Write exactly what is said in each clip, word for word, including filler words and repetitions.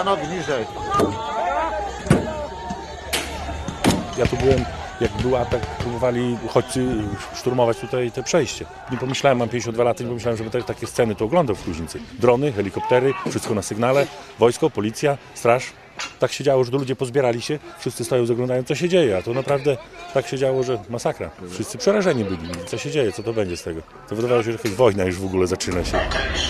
nogi, niżej. Ja tu byłem, jak był atak, próbowali uchodźcy szturmować tutaj te przejście. Nie pomyślałem, mam pięćdziesiąt dwa lata, nie pomyślałem, żeby takie sceny to oglądał w Kluźnicy. Drony, helikoptery, wszystko na sygnale, wojsko, policja, straż. Tak się działo, że tu ludzie pozbierali się, wszyscy stoją, zaglądają, co się dzieje, a to naprawdę tak się działo, że masakra. Wszyscy przerażeni byli, co się dzieje, co to będzie z tego. To wydawało się, że jakaś wojna już w ogóle zaczyna się.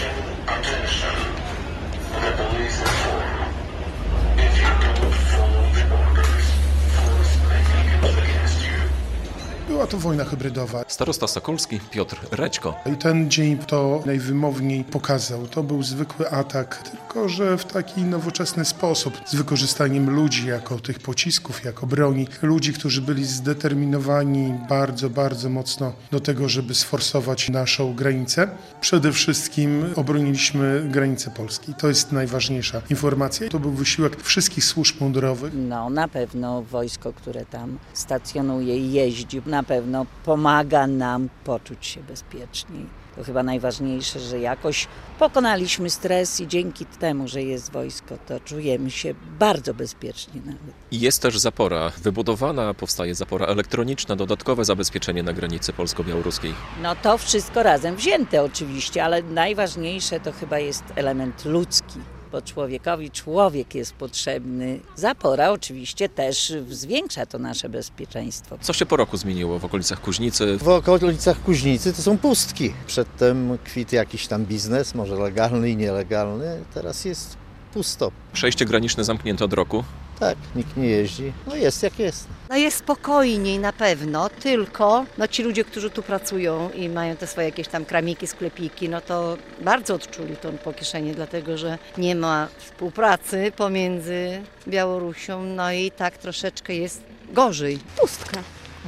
Była to wojna hybrydowa. Starosta Sokolski Piotr Rećko. I ten dzień to najwymowniej pokazał. To był zwykły atak, tylko że w taki nowoczesny sposób, z wykorzystaniem ludzi jako tych pocisków, jako broni. Ludzi, którzy byli zdeterminowani bardzo, bardzo mocno do tego, żeby sforsować naszą granicę. Przede wszystkim obroniliśmy granicę Polski. To jest najważniejsza informacja. To był wysiłek wszystkich służb mundurowych. No na pewno wojsko, które tam stacjonuje i jeździ, na pewno pomaga nam poczuć się bezpieczniej. To chyba najważniejsze, że jakoś pokonaliśmy stres i dzięki temu, że jest wojsko, to czujemy się bardzo bezpiecznie nawet. I jest też zapora wybudowana, powstaje zapora elektroniczna, dodatkowe zabezpieczenie na granicy polsko-białoruskiej. No to wszystko razem wzięte oczywiście, ale najważniejsze to chyba jest element ludzki. Bo człowiekowi człowiek jest potrzebny. Zapora oczywiście też zwiększa to nasze bezpieczeństwo. Co się po roku zmieniło w okolicach Kuźnicy? W okolicach Kuźnicy to są pustki. Przedtem kwit jakiś tam biznes, może legalny i nielegalny. Teraz jest pusto. Przejście graniczne zamknięte od roku. Tak, nikt nie jeździ. No jest jak jest. No jest spokojniej na pewno, tylko no ci ludzie, którzy tu pracują i mają te swoje jakieś tam kramiki, sklepiki, no to bardzo odczuli to po kieszeni, dlatego że nie ma współpracy pomiędzy Białorusią, no i tak troszeczkę jest gorzej. Pustka.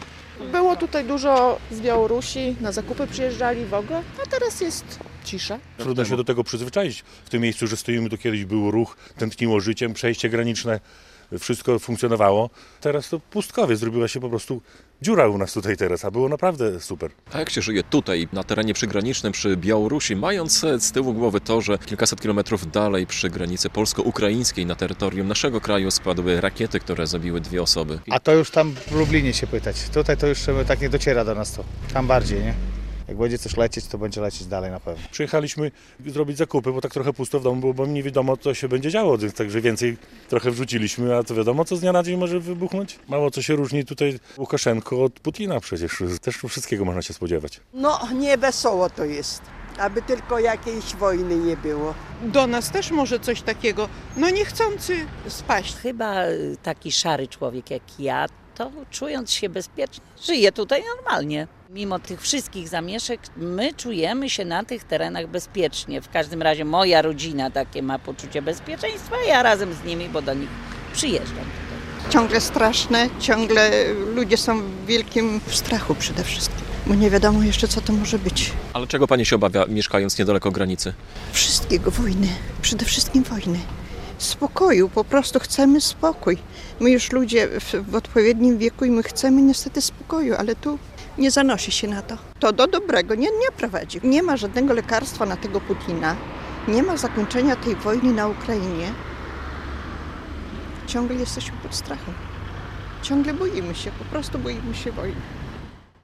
Było tutaj dużo z Białorusi, na zakupy przyjeżdżali w ogóle, a teraz jest cisza. Trudno się do tego przyzwyczaić. W tym miejscu, że stoimy, tu kiedyś był ruch, tętniło życiem, przejście graniczne, wszystko funkcjonowało. Teraz to pustkowie, zrobiła się po prostu dziura u nas tutaj teraz, a było naprawdę super. A jak się żyje tutaj, na terenie przygranicznym przy Białorusi, mając z tyłu głowy to, że kilkaset kilometrów dalej przy granicy polsko-ukraińskiej na terytorium naszego kraju spadły rakiety, które zabiły dwie osoby. A to już tam w Lublinie się pytać. Tutaj to już tak nie dociera do nas to. Tam bardziej, nie? Jak będzie coś lecieć, to będzie lecieć dalej na pewno. Przyjechaliśmy zrobić zakupy, bo tak trochę pusto w domu było, bo nie wiadomo, co się będzie działo, także więcej trochę wrzuciliśmy, a to wiadomo, co z dnia na dzień może wybuchnąć. Mało co się różni tutaj Łukaszenko od Putina przecież. Też wszystkiego można się spodziewać. No, nie wesoło to jest. Aby tylko jakiejś wojny nie było. Do nas też może coś takiego, no niechcący spaść. Chyba taki szary człowiek jak ja, to czując się bezpiecznie, żyje tutaj normalnie. Mimo tych wszystkich zamieszek, my czujemy się na tych terenach bezpiecznie. W każdym razie moja rodzina takie ma poczucie bezpieczeństwa, ja razem z nimi, bo do nich przyjeżdżam tutaj. Ciągle straszne, ciągle ludzie są w wielkim strachu przede wszystkim, bo nie wiadomo jeszcze, co to może być. Ale czego pani się obawia, mieszkając niedaleko granicy? Wszystkiego, wojny, przede wszystkim wojny. Spokoju, po prostu chcemy spokój. My już ludzie w, w odpowiednim wieku i my chcemy niestety spokoju, ale tu nie zanosi się na to. To do dobrego nie, nie prowadzi. Nie ma żadnego lekarstwa na tego Putina. Nie ma zakończenia tej wojny na Ukrainie. Ciągle jesteśmy pod strachem. Ciągle boimy się, po prostu boimy się wojny.